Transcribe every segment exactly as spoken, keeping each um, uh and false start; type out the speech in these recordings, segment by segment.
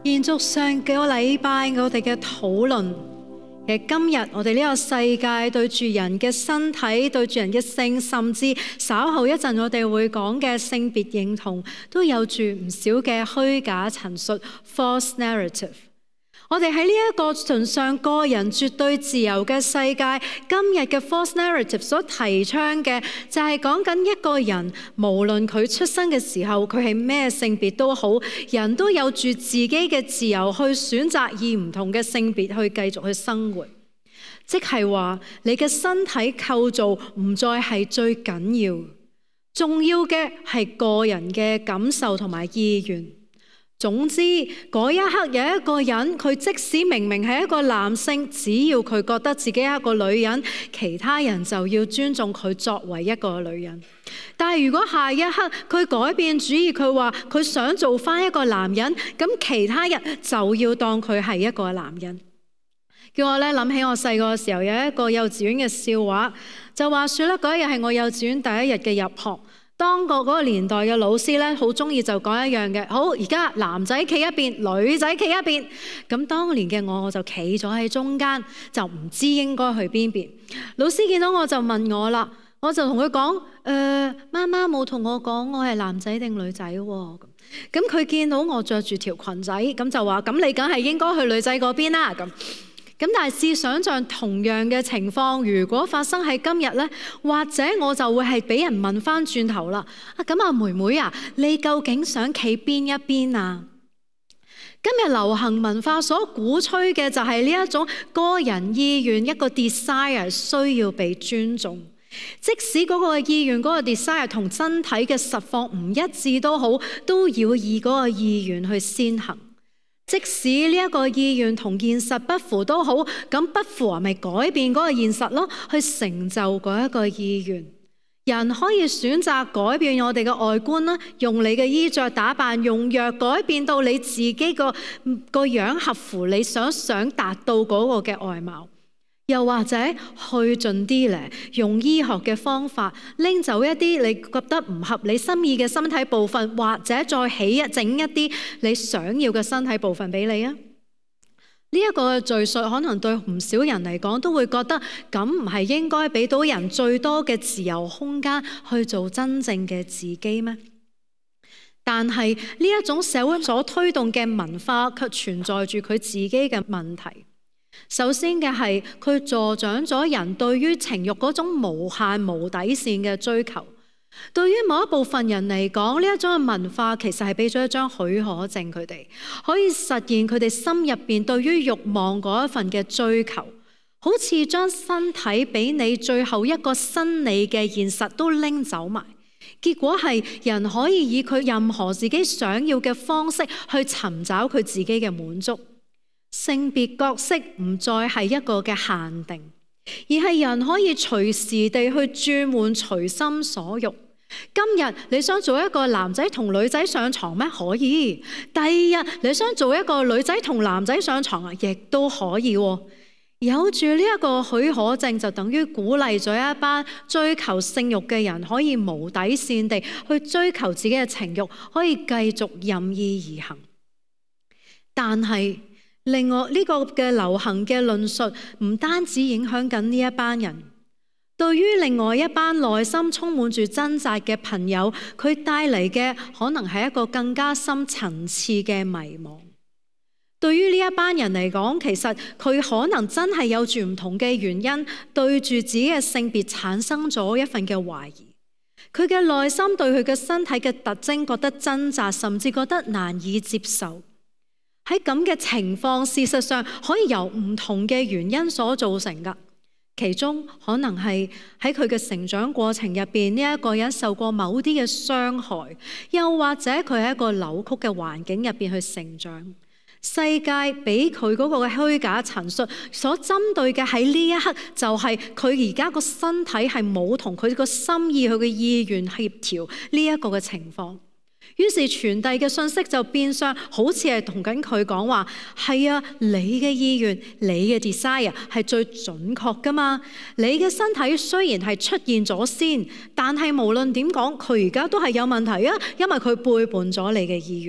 延續上幾個禮拜我哋嘅討論，其實今日我哋呢個世界對住人嘅身體、對住人嘅性，甚至稍後一陣我哋會講嘅性別認同，都有住唔少嘅虛假陳述 （false narrative）。我哋喺呢一個崇尚個人絕對自由嘅世界，今日嘅 false narrative 所提倡嘅就係講緊一個人，無論佢出生嘅時候佢係咩性別都好，人都有住自己嘅自由去選擇以唔同嘅性別去繼續去生活。即係話你嘅身體構造唔再係最緊要，重要嘅係個人嘅感受同埋意願。總之嗰一刻有一個人，佢即使明明係一個男性，只要佢覺得自己係一個女人，其他人就要尊重佢作為一個女人。但係如果下一刻佢改變主意，佢話佢想做返一個男人，咁其他人就要當佢係一個男人。叫我咧諗起我細個嘅時候有一個幼稚園嘅笑話，就話說咧嗰一日係我幼稚園第一日嘅入學。當個嗰個年代嘅老師咧，好中意就講一樣嘅，好，而家男仔企一邊，女仔企一邊。咁當年嘅我，我就企咗喺中間，就唔知應該去邊邊。老師見到我就問我啦，我就同佢講：誒、呃，媽媽冇同我講我係男仔定女仔喎。咁佢見到我着住條裙仔，咁就話：咁你梗係應該去女仔嗰邊啦。咁。咁但係試想像同樣嘅情況，如果發生喺今日呢，或者我就會係俾人問翻轉頭啦。啊，咁啊妹妹啊，你究竟想企邊一邊啊？今日流行文化所鼓吹嘅就係呢一種個人意願，一個 desire 需要被尊重，即使嗰個意願、嗰個 desire 同身體嘅實況唔一致都好，都要以嗰個意願去先行。即使呢一個意願同現實不符都好，咁不符咪改變嗰個現實咯，去成就嗰一個意願。人可以選擇改變我哋嘅外觀啦，用你嘅衣着打扮，用藥改變到你自己個個樣合乎你想想達到嗰個嘅外貌。又或者去盡啲咧，用醫學嘅方法拎走一啲你覺得唔合你心意嘅身體部分，或者再起一整一啲你想要嘅身體部分俾你啊！呢、這、一個敘述可能對唔少人嚟講都會覺得，咁唔係應該俾到人最多嘅自由空間去做真正嘅自己咩？但係呢一種社會所推動嘅文化卻存在住佢自己嘅問題。首先嘅係佢助長咗人對於情慾嗰種無限無底線嘅追求。對於某一部分人嚟講，呢一種嘅文化其實係俾咗一張許可證，佢哋可以實現佢哋心入邊對於慾望嗰一份嘅追求，好似將身體俾你最後一個生理嘅現實都拎走埋。結果係人可以以佢任何自己想要嘅方式去尋找佢自己嘅滿足。性別角色唔再係一個嘅限定，而係人可以隨時地去轉換，隨心所欲。今日你想做一個男仔同女仔上床咩？可以。第二日你想做一個女仔同男仔上床啊，亦都可以。有住呢一個許可證，就等於鼓勵咗一班追求性慾嘅人可以無底線地去追求自己嘅情慾，可以繼續任意而行。但係另外呢個嘅流行嘅論述唔單止影響緊呢一班人，對於另外一班內心充滿住掙扎嘅朋友，佢帶嚟嘅可能係一個更加深層次嘅迷茫。對於呢一班人嚟講，其實佢可能真係有住唔同嘅原因，對住自己嘅性別產生咗一份嘅懷疑。佢嘅內心對佢嘅身體嘅特徵覺得掙扎，甚至覺得難以接受。喺咁嘅情況，事實上可以由唔同嘅原因所造成㗎。其中可能係喺佢嘅成長過程入邊，呢一個人受過某啲嘅傷害，又或者佢喺一個扭曲嘅環境入邊去成長。世界俾佢嗰個嘅虛假陳述所針對嘅喺呢一刻，就係佢而家個身體係冇同佢個心意、佢嘅意願協調呢一個嘅情況。於是傳遞嘅信息就變相好似係同緊佢講話，係啊，你嘅意願、你嘅 desire 係最準確㗎嘛。你嘅身體雖然係出現咗先，但係無論點講，佢而家都係有問題啊，因為佢背叛咗你嘅意願。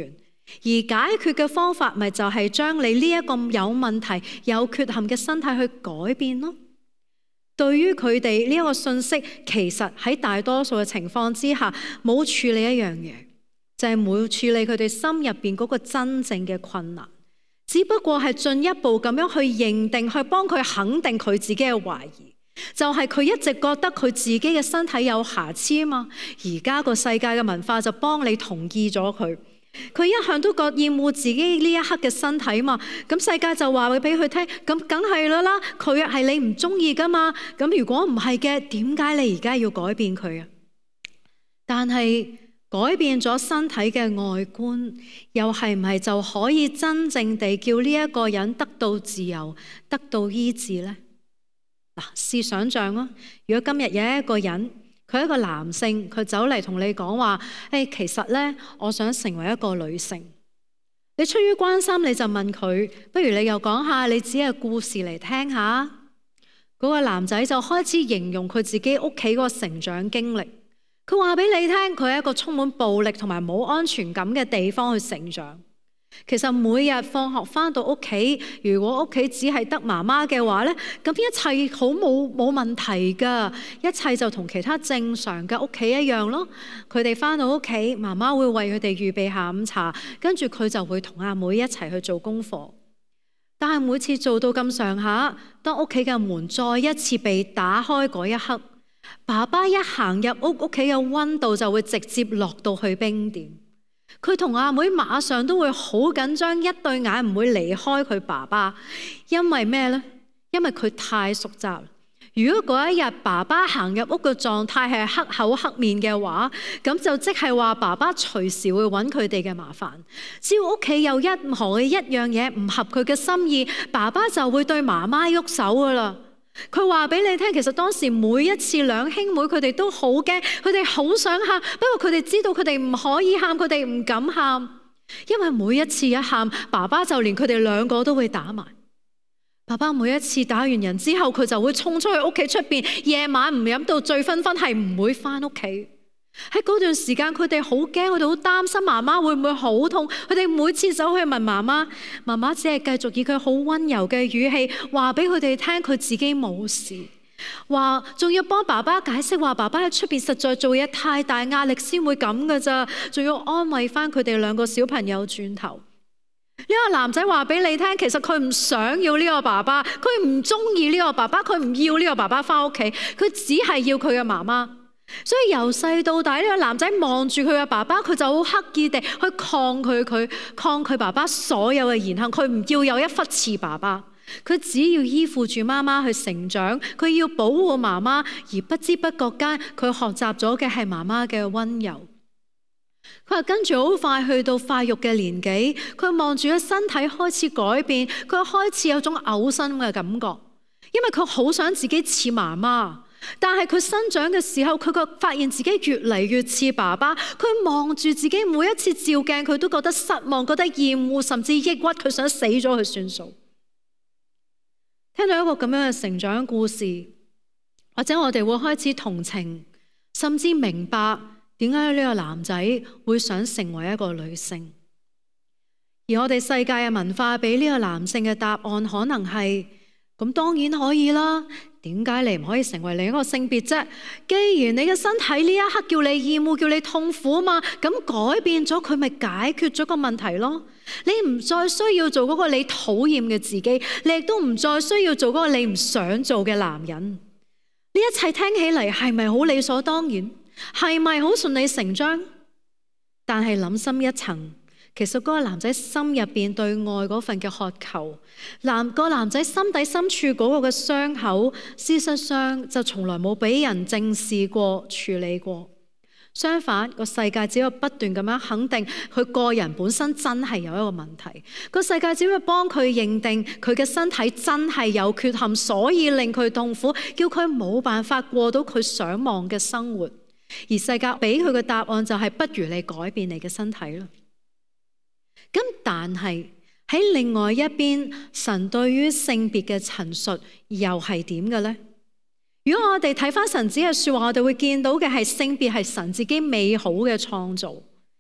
而解決嘅方法咪就係將你呢一個有問題、有缺陷嘅身體去改變咯。對於佢哋呢一個信息，其實喺大多數嘅情況之下，冇處理一樣嘢，就係冇處理佢哋心入邊嗰個真正嘅困難，只不過係進一步咁樣去認定，去幫佢肯定佢自己嘅懷疑，就係佢一直覺得佢自己嘅身體有瑕疵啊嘛。而家個世界嘅文化就幫你同意咗佢。佢一向都覺厭惡自己呢一刻嘅身體嘛，咁世界就話俾佢聽，咁梗係啦啦，佢係你唔中意噶嘛，咁如果唔係嘅，點解你而家要改變佢啊？但係改變咗身體嘅外觀，又係唔係就可以真正地叫呢一個人得到自由、得到醫治呢？嗱，試想像啊，如果今日有一個人，佢係一個男性，佢走嚟同你講話，誒，其實咧，我想成為一個女性。你出於關心，你就問佢，不如你又講下你自己嘅故事嚟聽下。嗰個男仔就開始形容佢自己屋企嗰個成長經歷。佢話俾你聽，佢係一個充滿暴力同埋冇安全感嘅地方去成長。其實每日放學返到屋企，如果屋企只係得媽媽嘅話呢，咁一切好冇冇問題㗎，一切就同其他正常嘅屋企一樣咯。佢哋返到屋企，媽媽會為佢哋預備下午茶，跟住佢就會同阿妹一齊去做功課。但係每次做到咁上下，當屋企嘅門再一次被打開嗰一刻，爸爸一行入屋，屋企嘅溫度就會直接落到去冰點。佢同阿妹馬上都會好緊張，一對眼唔會離開佢爸爸，因為咩呢？因為佢太熟習。如果嗰一日爸爸行入屋嘅狀態係黑口黑面嘅話，咁就即係話爸爸隨時會揾佢哋嘅麻煩。只要屋企有任何嘅一樣嘢唔合佢嘅心意，爸爸就會對媽媽喐手噶啦。佢話俾你聽，其實當時每一次兩兄妹佢哋都好驚，佢哋好想喊，不過佢哋知道佢哋唔可以喊，佢哋唔敢喊，因為每一次一喊，爸爸就連佢哋兩個都會打埋。爸爸每一次打完人之後，佢就會衝出去屋企出邊，夜晚唔飲到醉醺醺，係唔會返屋企。喺嗰段時間，佢哋好驚，佢哋好擔心媽媽會唔會好痛。佢哋每次走去問媽媽，媽媽只係繼續以佢好溫柔嘅語氣話俾佢哋聽，佢自己冇事，話仲要幫爸爸解釋話，爸爸喺出邊實在做嘢太大壓力先會咁噶咋，仲要安慰翻佢哋兩個小朋友轉頭。呢個男仔話俾你聽，其實佢唔想要呢個爸爸，佢唔中意呢個爸爸，佢唔要呢個爸爸翻屋企，佢只係要佢嘅媽媽。所以由細到大，呢個男仔望住佢嘅爸爸，佢就好刻意地去抗拒佢，抗拒爸爸所有嘅言行。佢唔要有一忽似爸爸，佢只要依附住媽媽去成長，佢要保護媽媽，而不知不覺間佢學習咗嘅係媽媽嘅溫柔。佢話跟住好快去到發育嘅年紀，佢望住個身體開始改變，佢開始有種嘔心嘅感覺，因為佢好想自己似媽媽。但係佢生長嘅時候，佢個發現自己越嚟越似爸爸。佢望住自己每一次照鏡，佢都覺得失望，覺得厭惡，甚至抑鬱。佢想死咗佢算數。聽到一個咁樣嘅成長故事，或者我哋會開始同情，甚至明白點解呢個男仔會想成為一個女性。而我哋世界嘅文化俾呢個男性嘅答案可能係：咁當然可以啦。點解你唔可以成為另一個性別啫？既然你嘅身體呢一刻叫你厭惡，叫你痛苦嘛，咁改變咗佢咪解決咗個問題咯？你唔再需要做嗰個你討厭嘅自己，你亦都唔再需要做嗰個你唔想做嘅男人。呢一切聽起嚟係咪好理所當然？係咪好順理成章？但係諗深一層，其實嗰個男仔心入邊對愛嗰份嘅渴求，男個男仔心底深處嗰個嘅傷口，事實上就從來冇俾人正視過、處理過。相反，個世界只有不斷咁樣肯定佢個人本身真係有一個問題，個世界只會幫佢認定佢嘅身體真係有缺陷，所以令佢痛苦，叫佢冇辦法過到佢想望嘅生活。而世界俾佢嘅答案就係：不如你改變你嘅身體啦。咁但係喺另外一邊，神對於性別嘅陳述又係點嘅呢？如果我哋睇翻神子嘅說話，我哋會見到嘅係性別係神自己美好嘅創造。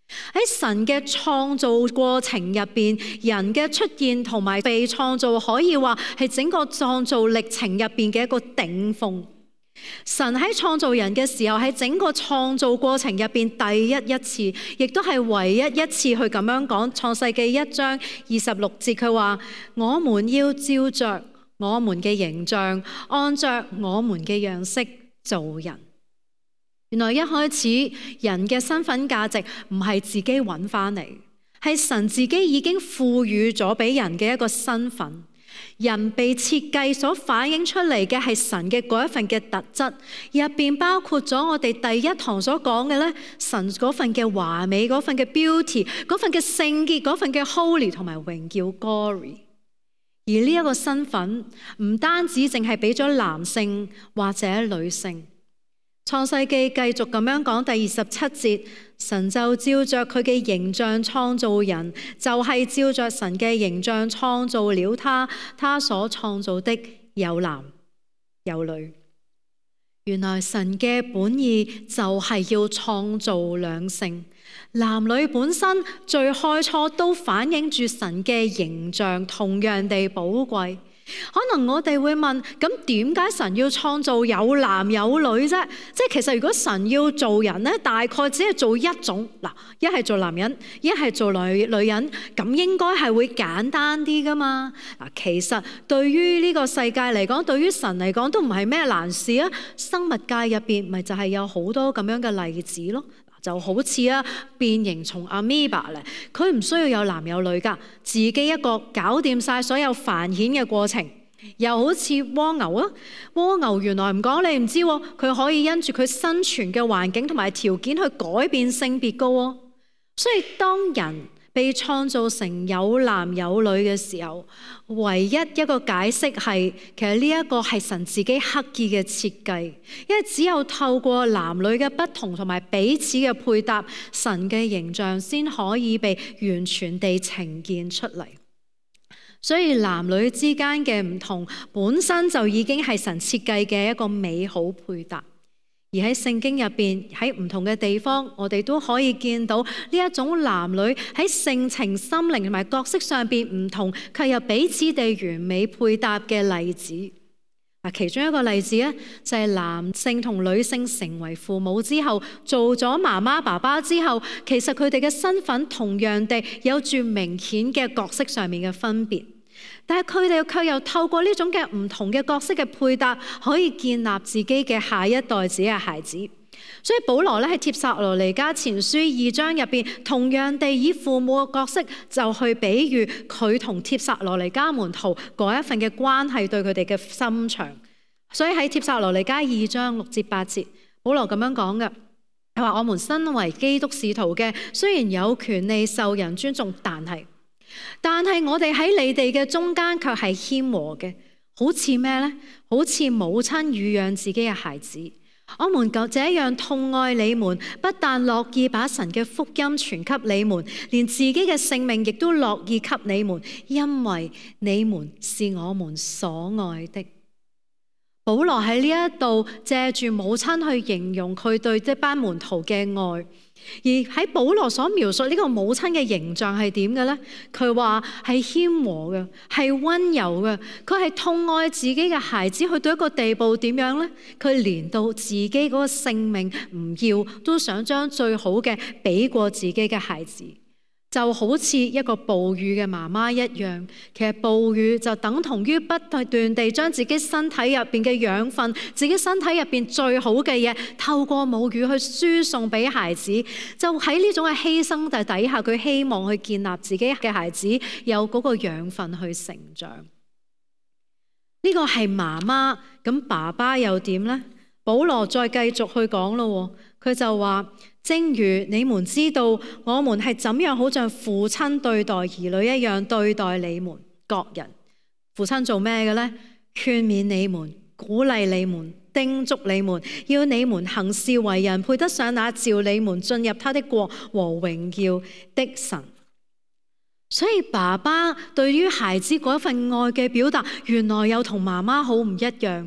喺神嘅創造過程入邊，人嘅出現同埋被創造，可以話係整個創造歷程入邊嘅一個頂峰。神喺創造人嘅時候，喺整個創造過程入邊第一一次，亦都係唯一一次去咁樣講。創世記一章二十六節，佢話：我們要照着我們嘅形象，按着我們嘅樣式造人。原來一開始人嘅身份價值唔係自己揾翻嚟，係神自己已經賦予咗俾人嘅一個身份。人被設計所反映出嚟嘅係神嘅嗰一份嘅特質，入邊包括咗我哋第一堂所講嘅咧，神嗰份嘅華美、嗰份嘅 beauty、嗰份嘅聖潔、嗰份嘅 holy 同埋榮耀 glory。而呢一個身份唔單止淨係俾咗男性或者女性。創世記繼續咁樣講，第二十七節，神就照着佢嘅形象創造人，就係、是、照着神嘅形象創造了他，他所創造的有男有女。原來神嘅本意就係要創造兩性，男女本身最開初都反映住神嘅形象，同樣地寶貴。可能我哋會問，咁點解神要創造有男有女啫？即係其實如果神要做人咧，大概只係做一種，嗱，一係做男人，一係做女女人，咁應該係會簡單啲噶嘛？嗱，其實對於呢個世界嚟講，對於神嚟講都唔係咩難事啊！生物界入邊咪就係有好多咁樣嘅例子咯。就好似啊變形蟲 Amoeba 咧，佢唔需要有男有女噶，自己一個搞掂晒所有繁衍嘅過程。又好似蝸牛啊，蝸牛原來唔講你唔知，佢可以因住佢生存嘅環境同埋條件去改變性別噶。所以當人被創造成有男有女嘅時候，唯一一個解釋係，其實呢一個係神自己刻意嘅設計，因為只有透過男女嘅不同同埋彼此嘅配搭，神嘅形象先可以被完全地呈現出嚟。所以男女之間嘅唔同本身就已經係神設計嘅一個美好配搭。而喺聖經入邊，喺唔同嘅地方，我哋都可以見到呢一種男女喺性情、心靈同埋角色上邊唔同，卻又彼此地完美配搭嘅例子。嗱，其中一個例子咧，就係男性同女性成為父母之後，做咗媽媽爸爸之後，其實佢哋嘅身份同樣地有住明顯嘅角色上面嘅分別。但係佢哋卻又透過呢種嘅唔同嘅角色嘅配搭，可以建立自己嘅下一代自己嘅孩子。所以保羅咧喺帖撒羅尼迦前書二章入邊，同樣地以父母嘅角色就去比喻佢同帖撒羅尼迦門徒嗰一份嘅關係對佢哋嘅心腸。所以喺帖撒羅尼迦二章六至八節，保羅咁樣講嘅，佢話：我們身為基督使徒嘅，雖然有權利受人尊重，但係。但係我哋喺你哋嘅中間卻係謙和嘅，好似咩呢？好似母親乳養自己嘅孩子。我們就這樣痛愛你們，不但樂意把神嘅福音傳給你們，連自己嘅性命亦都樂意給你們，因為你們是我們所愛的。保羅喺呢一度借住母親去形容佢對這班門徒嘅愛。而喺保羅所描述呢個母親嘅形象係點嘅呢？佢話係謙和嘅，係溫柔嘅，佢係痛愛自己嘅孩子去到一個地步點樣呢？佢連到自己嗰個性命唔要，都想將最好嘅俾過自己嘅孩子。就好似一個哺乳嘅媽媽一樣，其實哺乳就等同於不斷地將自己身體入邊嘅養分、自己身體入邊最好嘅嘢，透過母乳去輸送俾孩子。就喺呢種嘅犧牲嘅底下，佢希望去建立自己嘅孩子有嗰個養分去成長。呢個係媽媽，咁爸爸又點呢？保羅再繼續去講咯，佢就話：正如你們知道，我們係怎樣好像父親對待兒女一樣對待你們各人。父親做咩嘅呢？勸勉你們，鼓勵你們，叮囑你們，要你們行事為人配得上那召你們進入他的國和榮耀的神。所以爸爸對於孩子嗰份愛嘅表達，原來又同媽媽好唔一樣。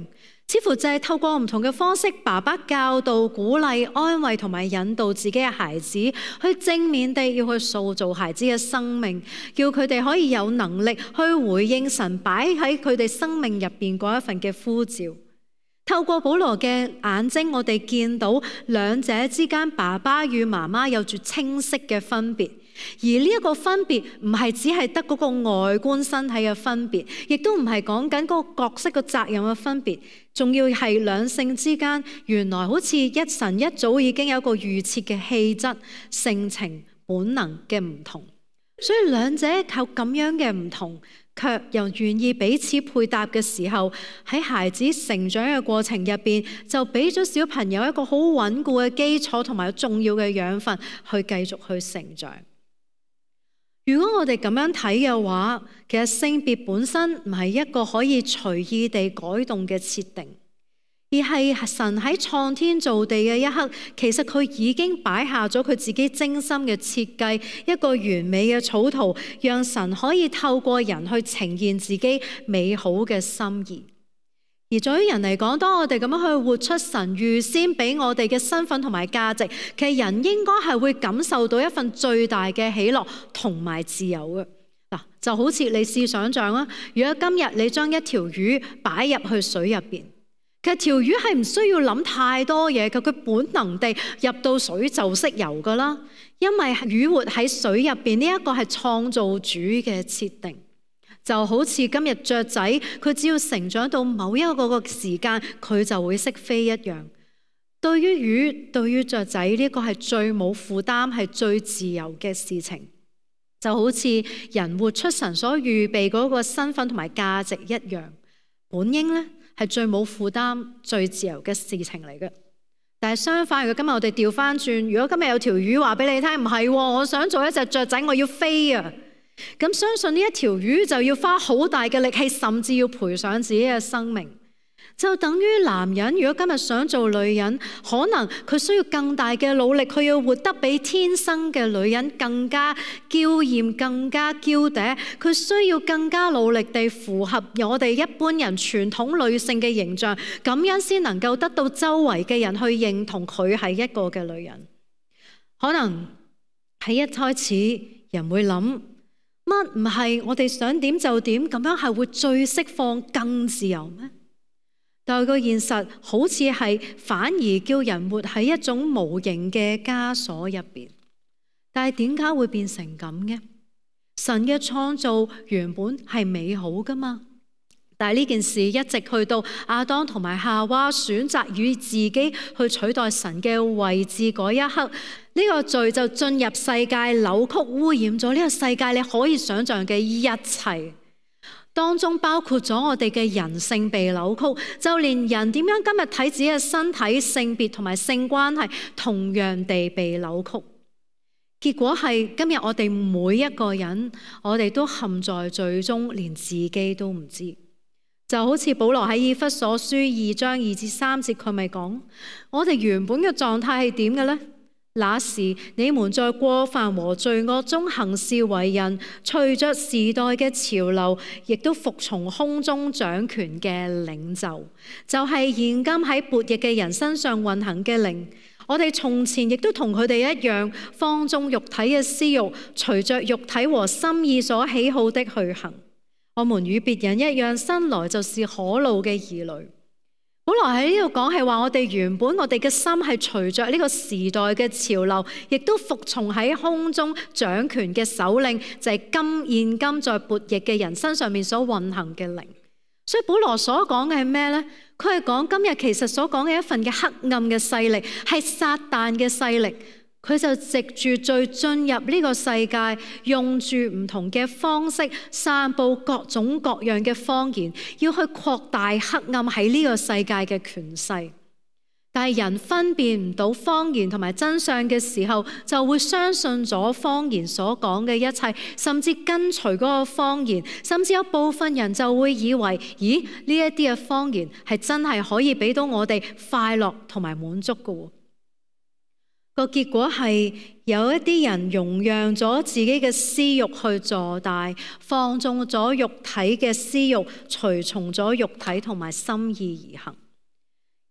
似乎就係透過唔同嘅方式，爸爸教導、鼓勵、安慰同埋引導自己嘅孩子，去正面地要去塑造孩子嘅生命，叫佢哋可以有能力去回應神擺喺佢哋生命入邊嗰一份嘅呼召。透過保羅嘅眼睛，我哋見到兩者之間爸爸與媽媽有住清晰嘅分別。而呢一個分別唔係只係得嗰個外觀身體嘅分別，亦都唔係講緊嗰個角色嘅責任嘅分別，仲要係兩性之間原來好似一神一早已經有一個預設嘅氣質、性情、本能嘅唔同。所以兩者靠咁樣嘅唔同，卻又願意彼此配搭嘅時候，喺孩子成長嘅過程入邊，就俾咗小朋友一個好穩固嘅基礎同埋重要嘅養分，去繼續去成長。如果我哋咁樣睇嘅話，其實性別本身唔係一個可以隨意地改動嘅設定，而係神喺創天造地嘅一刻，其實佢已經擺下咗佢自己精心嘅設計，一個完美嘅草圖，讓神可以透過人去呈現自己美好嘅心意。而對於人嚟講，當我哋咁樣去活出神預先俾我哋嘅身份同埋價值，其實人應該係會感受到一份最大嘅喜樂同埋自由嘅。嗱，就好似你試想像啦，如果今日你將一條魚擺入去水入邊，其實條魚係唔需要諗太多嘢嘅，佢本能地入到水就識游噶啦，因為魚活喺水入邊呢一個係創造主嘅設定。就好似今日雀仔，佢只要成長到某一個個時間，佢就會識飛一樣。對於魚，對於雀仔，呢個係最冇負擔、係最自由嘅事情。就好似人活出神所預備嗰個身份同埋價值一樣，本應咧係最冇負擔、最自由嘅事情嚟嘅。但係相反，如果今日我哋調翻轉，如果今日有條魚話俾你聽，唔係，我想做一隻雀仔，我要飛啊！咁相信呢一條魚就要花好大嘅力氣，甚至要賠上自己嘅生命。就等於男人如果今日想做女人，可能佢需要更大嘅努力，佢要活得比天生嘅女人更加嬌豔、更加嬌嗲，佢需要更加努力地符合我哋一般人傳統女性嘅形象，咁樣先能夠得到周圍嘅人去認同佢係一個嘅女人。可能喺一開始人會諗，乜唔係我哋想點就點，咁樣係會最釋放、更自由咩？但係個現實好似係反而叫人活喺一種無形嘅枷鎖入邊。但係點解會變成咁嘅？神嘅創造原本係美好噶嘛，但係呢件事一直去到亞當同埋夏娃選擇與自己去取代神嘅位置嗰一刻，呢個罪就進入世界，扭曲污染咗呢個世界你可以想象嘅一切，當中包括咗我哋嘅人性被扭曲，就連人點樣今日睇自己嘅身體、性別同埋性關係，同樣地被扭曲。結果係今日我哋每一個人，我哋都陷在罪中，連自己都唔知。就好似保羅喺以弗所書二章二至三節，佢咪講我哋原本嘅狀態係點嘅呢？那時你們在過犯和罪惡中行事為人，隨着時代嘅潮流，亦都服從空中掌權嘅領袖，就係現今喺悖逆嘅人身上運行嘅靈。我哋從前亦都同佢哋一樣，放縱肉體嘅私欲，隨着肉體和心意所喜好的去行。我們與別人一樣，生來就是可怒嘅兒女。本來喺呢度講係話，我哋原本我哋嘅心係隨着呢個時代嘅潮流，亦都服從喺空中掌權嘅首領，就係今現今在悖逆嘅人身上面所運行嘅靈。所以保羅所講嘅係咩呢？佢係講今日其實所講嘅一份嘅黑暗嘅勢力，係撒旦嘅勢力。佢就藉住罪進入呢個世界，用住唔同嘅方式散佈各種各樣嘅謊言，要去擴大黑暗喺呢個世界嘅權勢。但係人分辨唔到謊言同埋真相嘅時候，就會相信咗謊言所講嘅一切，甚至跟隨嗰個謊言，甚至有部分人就會以為，咦，呢一啲嘅謊言係真係可以俾到我哋快樂同埋滿足嘅。個結果係有一啲人容讓咗自己嘅私欲去坐大，放縱咗肉體嘅私欲，隨從咗肉體同埋心意而行。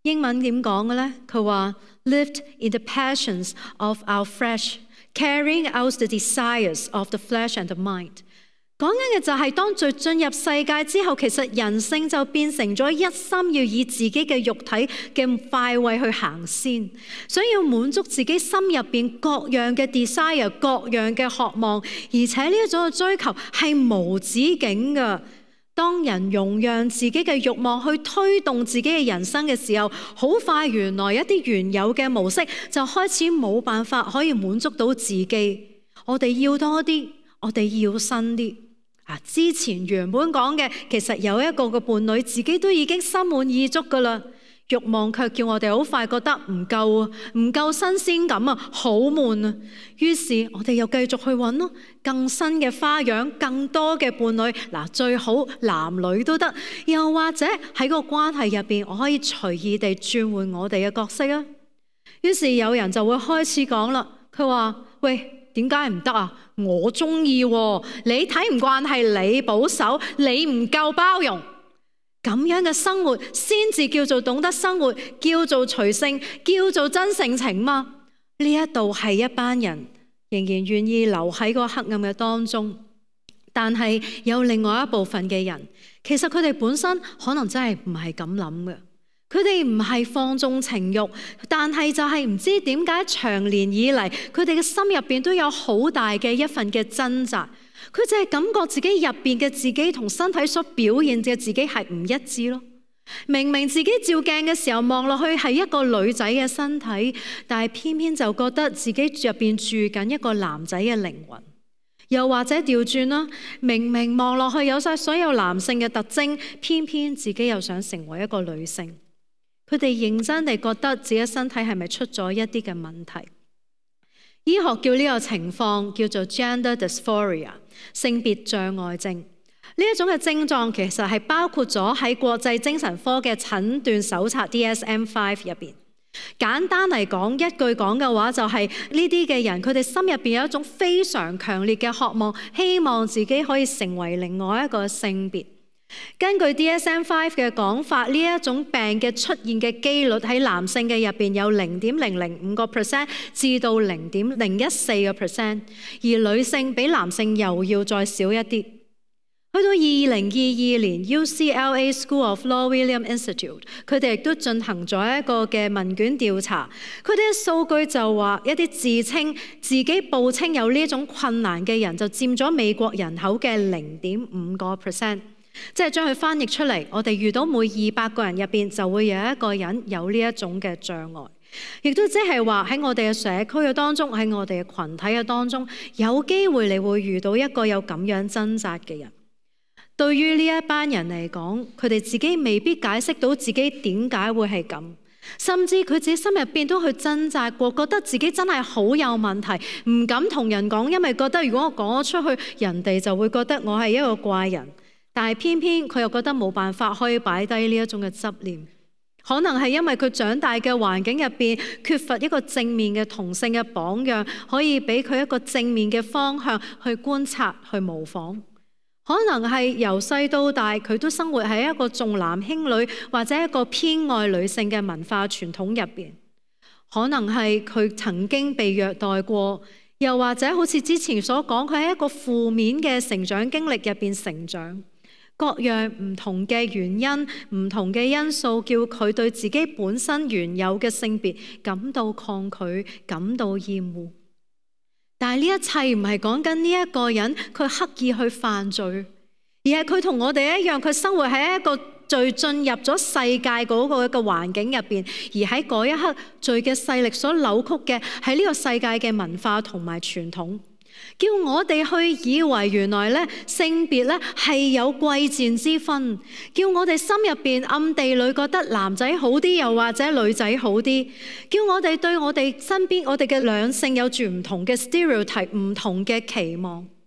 英文點講嘅呢？佢話 lived in the passions of our flesh, carrying out the desires of the flesh and the mind。講緊嘅就係當罪進入世界之後，其實人性就變成咗一心要以自己嘅肉體嘅快慰去行先，所以要滿足自己心入邊各樣嘅 desire、各樣嘅渴望，而且呢一種嘅追求係無止境嘅。當人容讓自己嘅慾望去推動自己嘅人生嘅時候，好快原來一啲原有嘅模式就開始冇辦法可以滿足到自己。我哋要多啲，我哋要新啲。啊，之前原本講嘅其實有一個嘅伴侶自己都已經心滿意足噶啦，慾望卻叫我哋好快覺得唔夠啊，唔夠新鮮感啊，好悶啊。於是我哋又繼續去揾咯，更新嘅花樣，更多嘅伴侶。嗱，最好男女都得，又或者喺個關係入邊，我可以隨意地轉換我哋嘅角色啊。於是有人就會開始講啦，佢話：喂，點解唔得啊？我中意喎，你睇唔慣係你保守，你唔夠包容。咁樣嘅生活先至叫做懂得生活，叫做隨性，叫做真性情嘛。呢一度係一班人仍然願意留喺個黑暗嘅當中，但係有另外一部分嘅人，其實佢哋本身可能真係唔係咁諗嘅。佢哋唔係放縱情慾，但係就係唔知點解長年以嚟，佢哋嘅心入邊都有好大嘅一份嘅掙扎。佢就係感覺自己入邊嘅自己同身體所表現嘅自己係唔一致咯。明明自己照鏡嘅時候望落去係一個女仔嘅身體，但係偏偏就覺得自己入邊住緊一個男仔嘅靈魂。又或者調轉啦，明明望落去有晒所有男性嘅特徵，偏偏自己又想成為一個女性。佢哋認真地覺得自己身體係咪出咗一啲嘅問題？醫學叫呢個情況叫做 gender dysphoria， 性別障礙症。呢一種嘅症狀其實係包括咗喺國際精神科嘅診斷手冊 D S M 五 入邊。簡單嚟講，一句講嘅話就係呢啲嘅人，佢哋心入邊有一種非常強烈嘅渴望，希望自己可以成為另外一個性別。根據 D S M 五 嘅講法，呢一種病嘅出現嘅機率喺男性嘅入邊有零點零零五個 percent 至到零點零一四個 percent， 而女性比男性又要再少一啲。去到二零二二年 U C L A School of Law William Institute， 佢哋亦都進行咗一個嘅問卷調查，佢哋嘅數據就話一啲自稱自己報稱有呢種困難嘅人就佔咗美國人口嘅零點五個 percent。即係將佢翻譯出嚟，我哋遇到每二百個人入邊就會有一個人有呢一種嘅障礙，亦都即係話喺我哋嘅社區嘅當中，喺我哋嘅群體嘅當中，有機會你會遇到一個有咁樣掙扎嘅人。對於呢一班人嚟講，佢哋自己未必解釋到自己點解會係咁，甚至佢自己心入邊都去掙扎過，覺得自己真係好有問題，唔敢同人講，因為覺得如果我講咗出去，人哋就會覺得我係一個怪人。但係偏偏佢又覺得冇辦法可以擺低呢一種嘅執念，可能係因為佢長大嘅環境入邊缺乏一個正面嘅同性嘅榜樣，可以俾佢一個正面嘅方向去觀察、去模仿。可能係由細到大佢都生活喺一個重男輕女或者一個偏愛女性嘅文化傳統入邊。可能係佢曾經被虐待過，又或者好似之前所講，佢喺一個負面嘅成長經歷入邊成長。各樣唔同嘅原因、唔同嘅因素，叫佢對自己本身原有嘅性別感到抗拒、感到厭惡。但係呢一切唔係講緊呢一個人佢刻意去犯罪，而係佢同我哋一樣，佢生活喺一個罪進入咗世界嗰個一個環境入邊，而喺嗰一刻罪嘅勢力所扭曲嘅係呢個世界嘅文化同埋傳統。叫我哋去以為原來咧性別咧係有貴賤之分，叫我哋心入邊暗地裏覺得男仔好啲，又或者女仔好啲，叫我哋對我哋身邊我哋嘅兩性有住唔同嘅 stereotype，唔同嘅期望。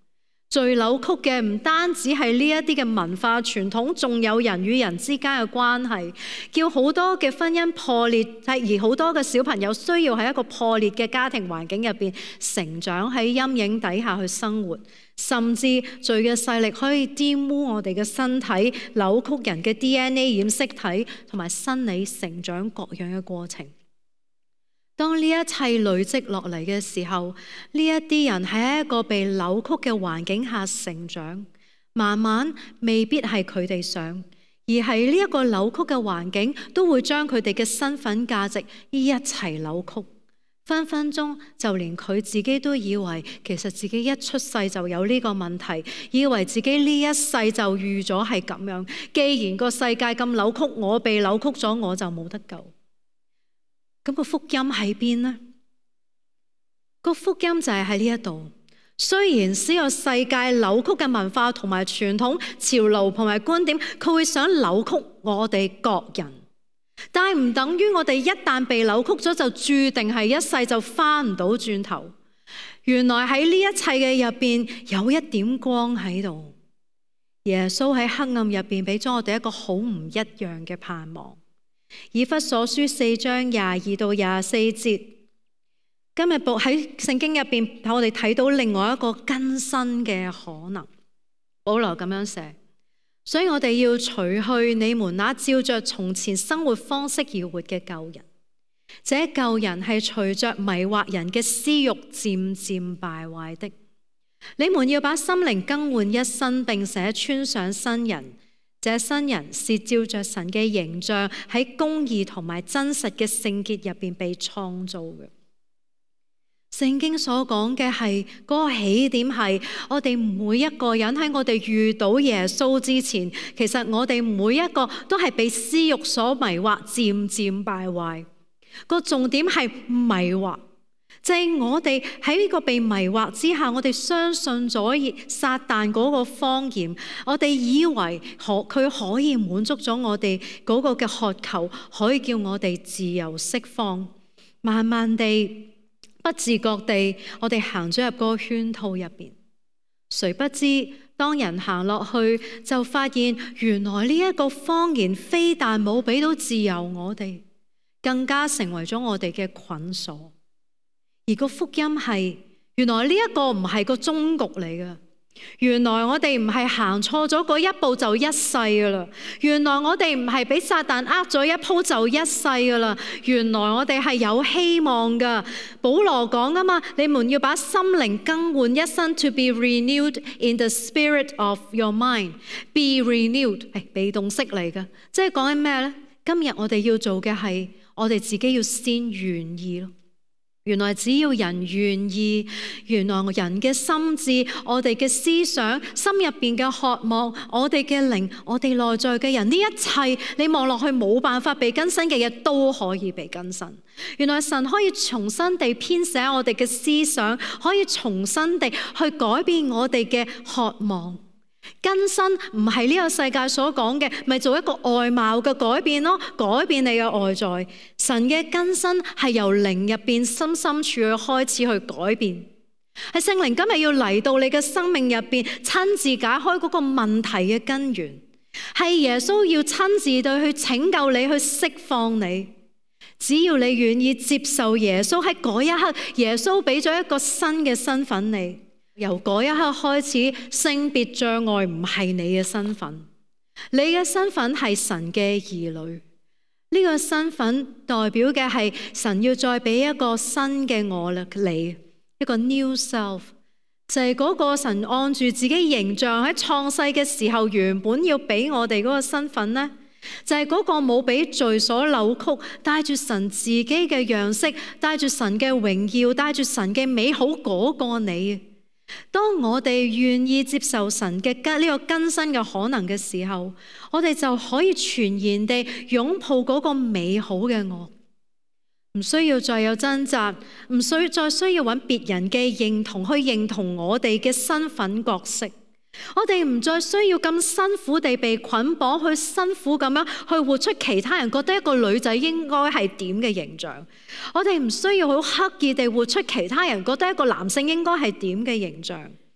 最扭曲嘅唔單止係呢一啲嘅文化傳統，仲有人與人之間嘅關係，叫好多嘅婚姻破裂，而好多嘅小朋友需要喺一個破裂嘅家庭環境入邊成長，喺陰影底下去生活，甚至罪嘅勢力可以玷污我哋嘅身體，扭曲人嘅 D N A 染色體同埋生理成長各樣嘅過程。當呢一切累積落嚟嘅時候，呢一啲人喺一個被扭曲嘅環境下成長，慢慢未必係佢哋想，而係呢一個扭曲嘅環境都會將佢哋嘅身份價值一齊扭曲，分分鐘就連佢自己都以為其實自己一出世就有呢個問題，以為自己呢一世就預咗係咁樣，既然個世界咁扭曲，我被扭曲咗，我就冇得救。咁個福音喺邊呢？個福音就係喺呢一度。雖然所有世界扭曲嘅文化同埋傳統潮流同埋觀點，佢會想扭曲我哋各人，但係唔等於我哋一旦被扭曲咗，就注定係一世就翻唔到轉頭。原來喺呢一切嘅入邊有一點光喺度。耶穌喺黑暗入邊俾咗我哋一個好唔一樣嘅盼望。以弗所書四章廿二到廿四節，今日報喺聖經入邊，我哋睇到另外一個更新嘅可能。保羅咁樣寫，所以我哋要除去你們那照着從前生活方式而活嘅舊人，這舊人係隨着迷惑人嘅私欲漸漸敗壞的。你們要把心靈更換一新，並且穿上新人。這新人是照着神嘅形象喺公義同埋真實嘅聖潔入邊被創造嘅。聖經所講嘅係嗰個起點係我哋每一個人喺我哋遇到耶穌之前，其實我哋每一個都係被私欲所迷惑，漸漸敗壞。個重點係迷惑。就係我哋喺呢個被迷惑之下，我哋相信咗撒旦嗰個謊言，我哋以為可佢可以滿足咗我哋嗰個嘅渴求，可以叫我哋自由釋放。慢慢地、不自覺地，我哋行咗入嗰個圈套入邊。誰不知當人行落去，就發現原來呢一個謊言非但冇俾到自由我哋，更加成為咗我哋嘅捆鎖。而個福音係，原來呢一個唔係個終局嚟嘅。原來我哋唔係行錯咗嗰一步就一世噶啦。原來我哋唔係俾撒旦呃咗一鋪就一世噶啦。原來我哋係有希望噶。保羅講啊嘛，你們要把心靈更換一新 ，to be renewed in the spirit of your mind。be renewed 係被動式嚟噶，即係講緊咩呢？今日我哋要做嘅係，我哋自己要先願意咯。原來只要人願意，原來人嘅心智、我哋嘅思想、心入邊嘅渴望、我哋嘅靈、我哋內在嘅人，呢一切你望落去冇辦法被更新嘅嘢，都可以被更新。原來神可以重新地編寫我哋嘅思想，可以重新地去改變我哋嘅渴望。更新唔係呢個世界所講嘅，咪做一個外貌嘅改變咯，改變你嘅外在。神嘅更新係由靈入邊深深處去開始去改變，係聖靈今日要嚟到你嘅生命入邊，親自解開嗰個問題嘅根源，係耶穌要親自對去拯救你，去釋放你。只要你願意接受耶穌，喺嗰一刻，耶穌俾咗一個新嘅身份你。由嗰一刻開始，性別障礙唔係你嘅身份，你嘅身份係神嘅兒女。呢個身份代表嘅係神要再俾一個新嘅我你，一個 new self， 就係嗰個神按住自己形象喺創世嘅時候原本要俾我哋嗰個身份呢，就係嗰個冇俾罪所扭曲，帶住神自己嘅樣式，帶住神嘅榮耀，帶住神嘅美好嗰個你。當我哋願意接受神嘅呢個更新嘅可能嘅時候，我哋就可以全然地擁抱嗰個美好嘅我，唔需要再有掙扎，唔需再需要揾別人嘅認同去認同我哋嘅身份角色。我哋唔再需要咁辛苦地被捆綁，去辛苦咁樣去活出其他人覺得一個女仔應該係點嘅形象。我哋唔需要好刻意地活出其他人覺得一個男性應該係點嘅形象，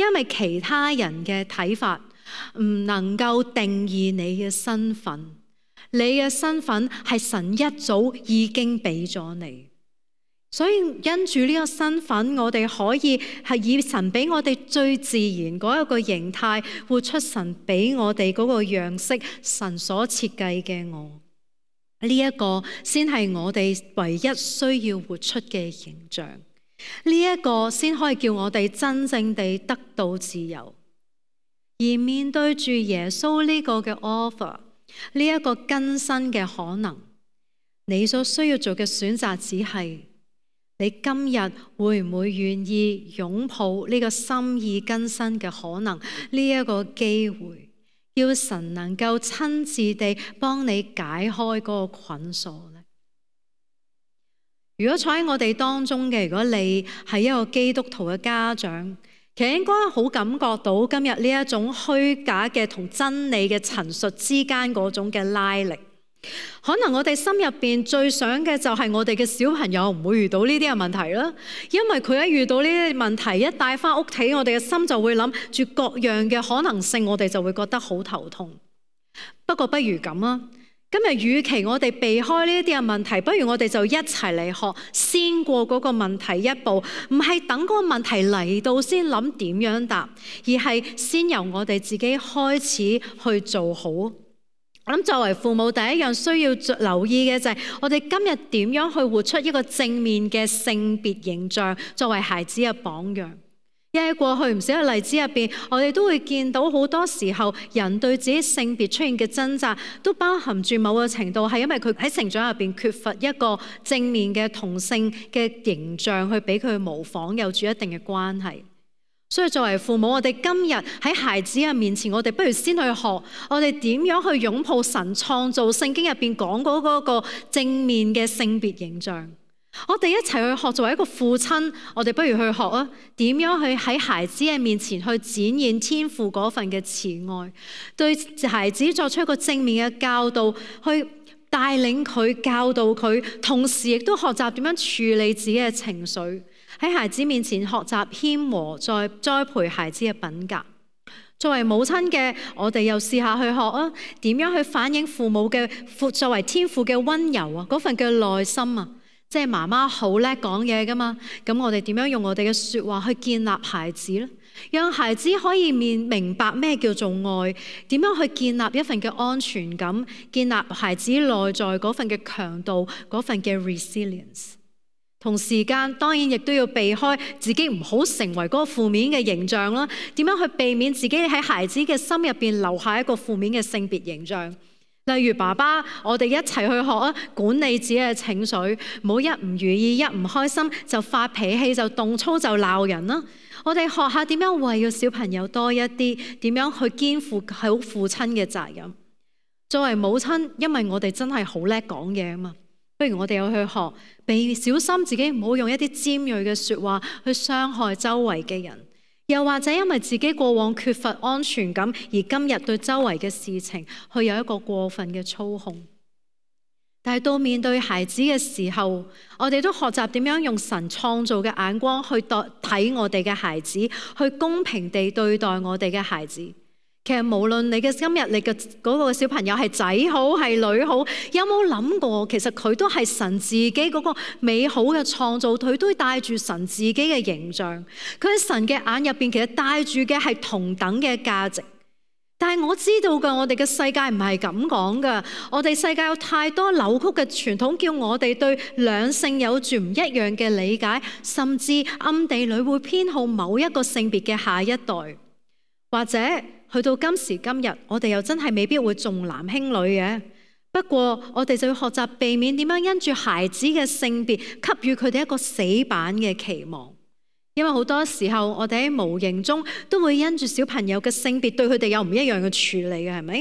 因為其他人嘅睇法唔能夠定義你嘅身份。你嘅身份係神一早已經俾咗你，所以因住呢個身份，我哋可以係以神俾我哋最自然嗰一個形態，活出神俾我哋嗰個樣式，神所設計嘅我。呢一個先係我哋唯一需要活出嘅形象。呢一個先可以叫我哋真正地得到自由。而面對住耶穌呢個嘅 offer，呢一個更新嘅可能，你所需要做嘅選擇只係你今日會唔會願意擁抱呢個心意更新嘅可能，呢一個機會，要神能夠親自地幫你解開嗰個捆鎖呢？如果坐喺我哋當中嘅，如果你係一個基督徒嘅家長，其實應該好感覺到今日呢一種虛假嘅同真理嘅陳述之間嗰種嘅拉力。可能我哋心入邊最想嘅就係我哋嘅小朋友唔會遇到呢啲嘅問題啦，因為佢一遇到呢啲問題，一帶翻屋企，我哋嘅心就會諗住各樣嘅可能性，我哋就會覺得好頭痛。不過不如咁啊，今日與其我哋避開呢一啲嘅問題，不如我哋就一齊嚟學，先過嗰個問題一步，唔係等嗰個問題嚟到先諗點樣答，而係先由我哋自己開始去做好。我諗作為父母，第一樣需要留意嘅就係我哋今日點樣去活出一個正面嘅性別形象，作為孩子嘅榜樣。因為過去唔少嘅例子入邊，我哋都會見到好多時候人對自己性別出現嘅掙扎，都包含住某個程度係因為佢喺成長入邊缺乏一個正面嘅同性嘅形象去俾佢模仿，有住一定嘅關係。所以作為父母，我哋今日喺孩子嘅面前，我哋不如先去學，我哋點樣去擁抱神創造聖經入邊講嗰嗰個正面嘅性別形象。我哋一齊去學，作為一個父親，我哋不如去學啊，點樣去喺孩子嘅面前去展現天父嗰份嘅慈愛，對孩子作出一個正面嘅教導，去帶領佢、教導佢，同時亦都學習點樣處理自己嘅情緒。喺孩子面前學習謙和，再栽培孩子嘅品格。作為母親嘅我哋又試下去學啊，點樣去反映父母嘅作為天父嘅溫柔啊，嗰份嘅耐心啊，即係媽媽好叻講嘢噶嘛，咁我哋點樣用我哋嘅說話去建立孩子呢？讓孩子可以面明白咩叫做愛，點樣去建立一份嘅安全感，建立孩子內在嗰份嘅強度，嗰份嘅 resilience。同時間當然亦都要避開自己唔好成為嗰個負面嘅形象啦。點樣去避免自己喺孩子嘅心入邊留下一個負面嘅性別形象？例如爸爸，我哋一齊去學啊，管理自己嘅情緒，唔好一唔如意、一唔開心就發脾氣、就動粗、就鬧人啦。我哋學下點樣為個小朋友多一啲，點樣去肩負好父親嘅責任。作為母親，因為我哋真係好叻講嘢啊嘛。不如我哋又去學，俾小心自己唔好用一啲尖銳嘅說話去傷害周圍嘅人，又或者因為自己過往缺乏安全感，而今日對周圍嘅事情去有一個過分嘅操控。但係到面對孩子嘅時候，我哋都學習點樣用神創造嘅眼光去睇我哋嘅孩子，去公平地對待我哋嘅孩子。其實無論你嘅今日你嘅嗰個小朋友係仔好係女好，有冇諗過其實佢都係神自己嗰個美好嘅創造，佢都帶住神自己嘅形象。佢喺神嘅眼入邊，其實帶住嘅係同等嘅價值。但係我知道嘅，我哋嘅世界唔係咁講㗎。我哋世界有太多扭曲嘅傳統，叫我哋對兩性有住唔一樣嘅理解，甚至暗地裏會偏好某一個性別嘅下一代，或者去到今時今日，我哋又真係未必會重男輕女嘅。不過我哋就要學習避免點樣因住孩子嘅性別給予佢哋一個死板嘅期望，因為好多時候我哋喺無形中都會因住小朋友嘅性別對佢哋有唔一樣嘅處理嘅，係咪？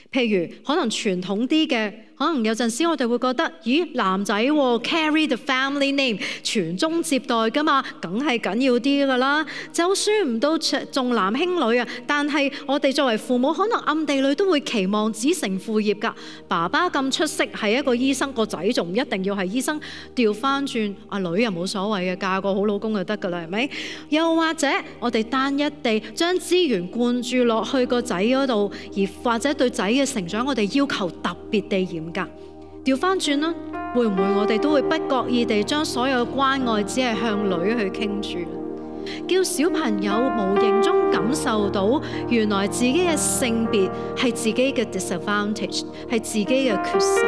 譬如可能傳統啲嘅，可能有陣時我哋會覺得，咦，男仔喎 carry the family name， 傳宗接代㗎嘛，梗係緊要啲㗎啦。就算唔到重男輕女啊，但係我哋作為父母，可能暗地裏都會期望子承父業㗎。爸爸咁出色係一個醫生，個仔仲唔一定要係醫生。調翻轉，阿女又冇所謂嘅，嫁個好老公就得㗎啦，係咪？又或者我哋單一地將資源灌注落去個仔嗰度，而或者對仔嘅成長，我哋要求特別地嚴格。調翻轉啦，會唔會我哋都會不覺意地將所有關愛只係向女去傾注，叫小朋友無形中感受到原來自己嘅性別係自己嘅 disadvantage， 係自己嘅缺失。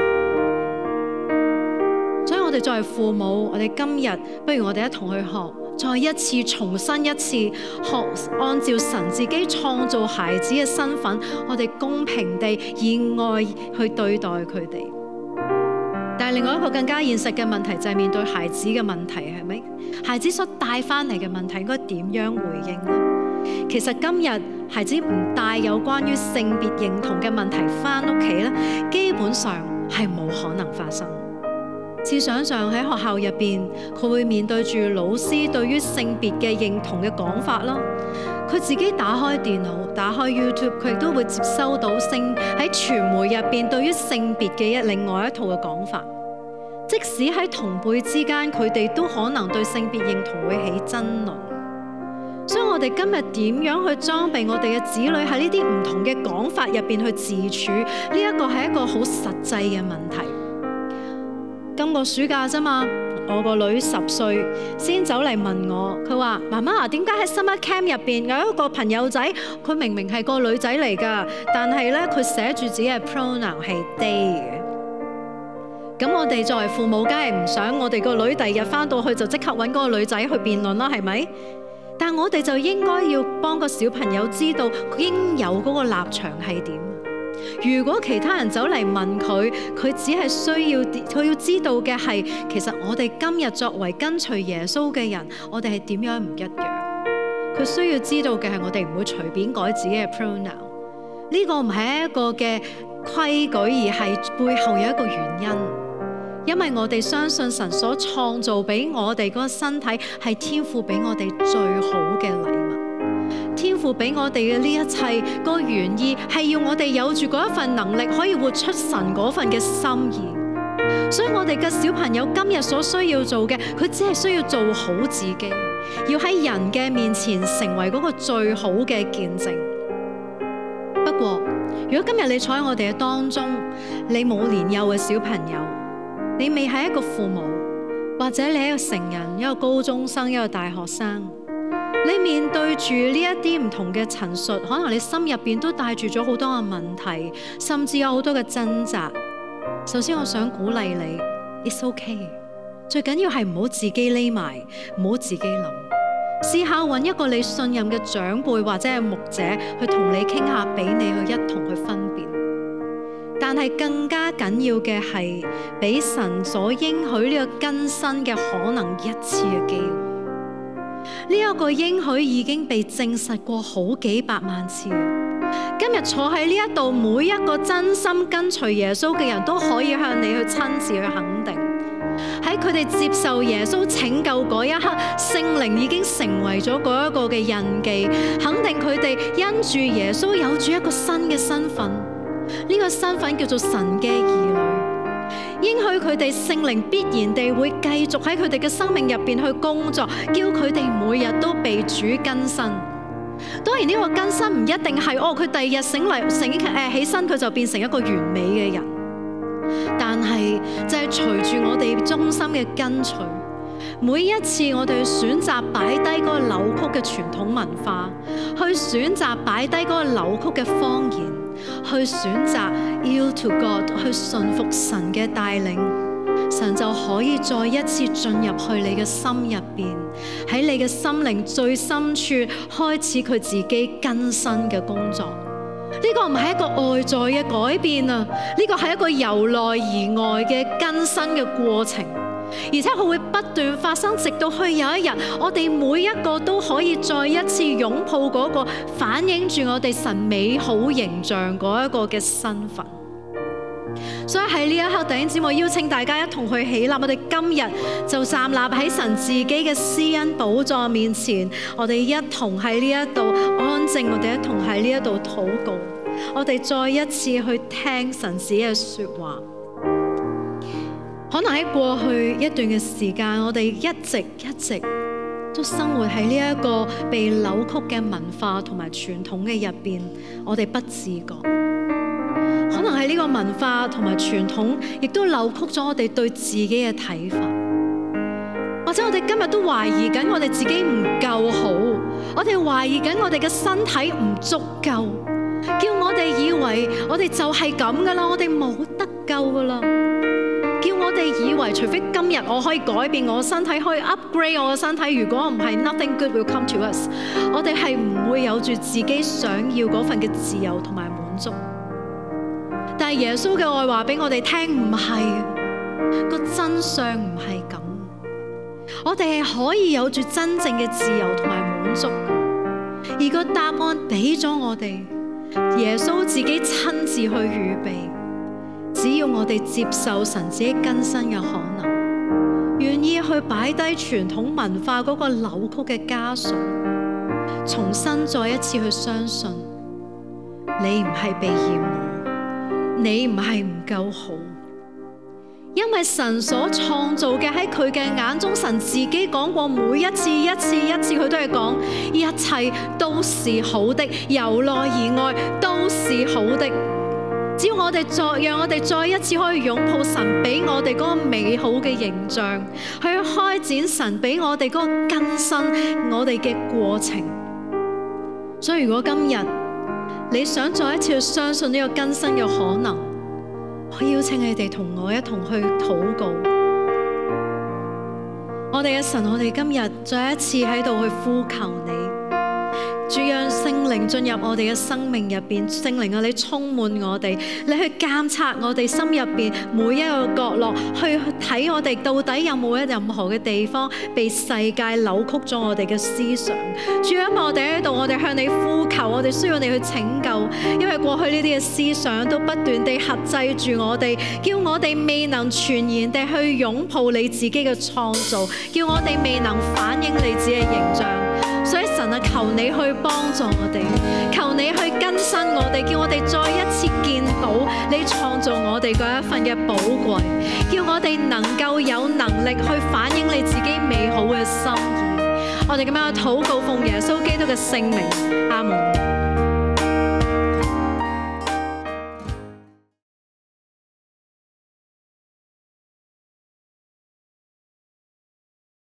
所以我哋作為父母，我哋今日不如我哋一同去學，再一次重新一次學按照神自己創造孩子嘅身份，我哋公平地以愛去對待佢哋。但係另外一個更加現實嘅問題就係面對孩子嘅問題，係咪？孩子所帶翻嚟嘅問題應該點樣回應呢？其實今日孩子唔帶有關於性別認同嘅問題翻屋企咧，基本上係冇可能發生。試想像喺學校入邊，佢會面對住老師對於性別嘅認同嘅講法啦。佢自己打開電腦、打開 YouTube， 佢亦都會接收到性喺傳媒入邊對於性別嘅一另外一套嘅講法。即使喺同輩之間，佢哋都可能對性別認同會起爭論。所以我哋今日點樣去裝備我哋嘅子女喺呢啲唔同嘅講法入邊去自處？呢一個係一個好實際嘅問題。今個暑假啫嘛，我個女十歲先走嚟問我，佢話：媽媽，點解喺 summer camp 入邊有一個朋友仔，佢明明係個女仔嚟㗎，但係咧佢寫住自己嘅 pronoun 係 they 嘅。咁我哋作為父母，梗係唔想我哋個女第二日返到去就即刻揾嗰個女仔去辯論啦，係咪？但我哋就應該要幫個小朋友知道佢應有嗰個立場係點。如果其他人走嚟問佢，佢只係需要佢要知道嘅係，其實我哋今日作為跟隨耶穌嘅人，我哋係點樣唔一樣。佢需要知道嘅係，我哋唔會隨便改自己嘅 pronoun。呢個唔係一個嘅規矩，而係背後有一個原因。因為我哋相信神所創造俾我哋嗰個身體係天父俾我哋最好嘅禮物。天父俾我哋嘅呢一切個原意係要我哋有住嗰一份能力，可以活出神嗰份嘅心意。所以我哋嘅小朋友今日所需要做嘅，佢只係需要做好自己，要喺人嘅面前成為嗰個最好嘅見證。不過，如果今日你坐喺我哋嘅當中，你冇年幼嘅小朋友，你未係一個父母，或者你係一個成人，一個高中生，一個大學生。你面對住呢一啲唔同嘅陳述，可能你心入邊都帶住咗好多嘅問題，甚至有好多嘅掙扎。首先我想鼓勵你 ，It's okay。最緊要係唔好自己匿埋，唔好自己諗，試下揾一個你信任嘅長輩或者係牧者去同你傾下，俾你去一同去分辨。但係更加緊要嘅係，俾神所應許呢個更新嘅可能一次嘅機會。呢一個應許已經被證實過好幾百萬次。今日坐喺呢一度，每一個真心跟隨耶穌嘅人都可以向你去親自去肯定，喺佢哋接受耶穌拯救嗰一刻，聖靈已經成為咗嗰一個嘅印記，肯定佢哋因住耶穌有住一個新嘅身份。呢個身份叫做神嘅兒女。應許佢哋聖靈必然地會繼續喺佢哋嘅生命入邊去工作，叫佢哋每日都被主更新。當然呢個更新唔一定係哦，佢第二日醒嚟醒誒起身佢就變成一個完美嘅人，但係就係隨住我哋忠心嘅跟隨，每一次我哋去選擇擺低嗰個扭曲嘅傳統文化，去選擇擺低嗰個扭曲嘅方言，去選擇 yield to God， 去順服神嘅帶領，神就可以再一次進入去你嘅心入邊，喺你嘅心靈最深處開始佢自己更新嘅工作。呢個唔係一個外在嘅改變啊，呢個係一個由內而外嘅更新嘅過程。 而且佢會不斷發生，直到去有一日，我哋每一個都可以再一次擁抱嗰個反映住我哋神美好形象嗰一個嘅身份。所以喺呢一刻，弟兄姊妹邀請大家一同去起立，我哋今日就站立喺神自己嘅施恩寶座面前，我哋一同喺呢一度安靜，我哋一同喺呢一度禱告，我哋再一次去聽神自己嘅說話。可能喺過去一段嘅時間，我哋一直一直都生活喺呢一個被扭曲嘅文化同埋傳統嘅入邊，我哋不自覺。可能喺呢個文化同埋傳統，亦都扭曲咗我哋對自己嘅睇法，或者我哋今日都懷疑緊我哋自己唔夠好，我哋懷疑緊我哋嘅身體唔足夠，叫我哋以為我哋就係咁噶啦，我哋冇得救噶啦，叫我哋以為除非今日我可以改變我身體，可以 upgrade 我嘅身體，如果唔係 nothing good will come to us， 我哋係唔會有住自己想要嗰份嘅自由同埋滿足。但係耶穌嘅愛話俾我哋聽，唔係，個真相唔係咁。我哋係可以有住真正嘅自由同埋滿足，而個答案俾咗我哋，耶穌自己親自去預備。只要我哋接受神自己更新嘅可能，願意去擺低傳統文化嗰個扭曲嘅枷鎖，重新再一次去相信，你唔係被厭惡，你唔係唔夠好，因為神所創造嘅喺佢嘅眼中，神自己講過，每一次一次一次佢都係講，一切都是好的，由內而外都是好的。只要我哋再讓我哋再一次可以擁抱神俾我哋嗰個美好嘅形象，去開展神俾我哋嗰個更新我哋嘅過程。所以如果今日你想再一次去相信呢個更新嘅可能，我邀請你哋同我一同去禱告。我哋嘅神，我哋今日再一次喺度去呼求你，主讓聖靈進入我哋嘅生命入邊，聖靈啊，你充滿我哋，你去監察我哋心入邊每一個角落，去睇我哋到底有冇一任何嘅地方被世界扭曲咗我哋嘅思想。主，因為我哋喺度，我哋向你呼求，我哋需要你去拯救，因為過去呢啲嘅思想都不斷地轄制住我哋，叫我哋未能全然地去擁抱你自己嘅創造，叫我哋未能反映你自己嘅形象。所以神啊，求你去幫助我哋，求你去更新我哋，叫我哋再一次見到你創造我哋嗰一份嘅寶貴，叫我哋能夠有能力去反映你自己美好嘅心意。我哋咁樣禱告，奉耶穌基督嘅聖名，阿門。